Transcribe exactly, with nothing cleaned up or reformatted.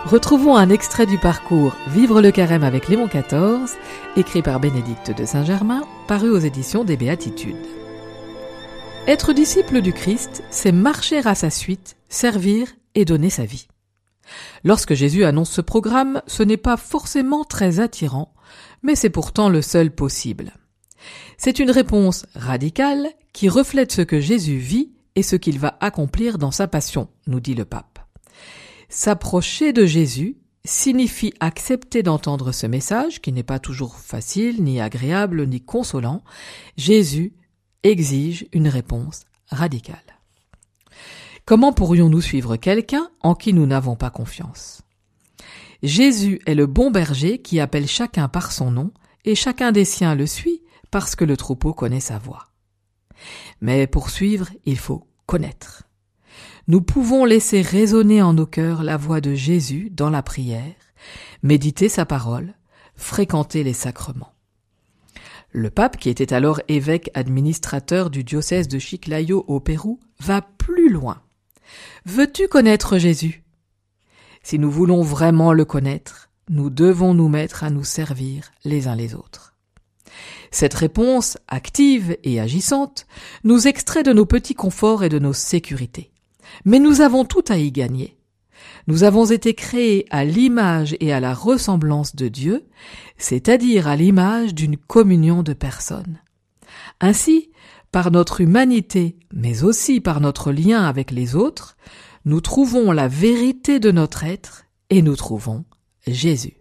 Retrouvons un extrait du parcours Vivre le Carême avec Léon quatorze, écrit par Bénédicte de Saint-Germain, paru aux éditions des Béatitudes. Être disciple du Christ, c'est marcher à sa suite, servir et donner sa vie. Lorsque Jésus annonce ce programme, ce n'est pas forcément très attirant, mais c'est pourtant le seul possible. C'est une réponse radicale qui reflète ce que Jésus vit et ce qu'il va accomplir dans sa passion, nous dit le pape. S'approcher de Jésus signifie accepter d'entendre ce message, qui n'est pas toujours facile, ni agréable, ni consolant. Jésus exige une réponse radicale. Comment pourrions-nous suivre quelqu'un en qui nous n'avons pas confiance ? Jésus est le bon berger qui appelle chacun par son nom, et chacun des siens le suit parce que le troupeau connaît sa voix. Mais pour suivre, il faut connaître. Nous pouvons laisser résonner en nos cœurs la voix de Jésus dans la prière, méditer sa parole, fréquenter les sacrements. Le pape, qui était alors évêque administrateur du diocèse de Chiclayo au Pérou, va plus loin. Veux-tu connaître Jésus ? Si nous voulons vraiment le connaître, nous devons nous mettre à nous servir les uns les autres. Cette réponse, active et agissante, nous extrait de nos petits conforts et de nos sécurités. Mais nous avons tout à y gagner. Nous avons été créés à l'image et à la ressemblance de Dieu, c'est-à-dire à l'image d'une communion de personnes. Ainsi, par notre humanité, mais aussi par notre lien avec les autres, nous trouvons la vérité de notre être et nous trouvons Jésus.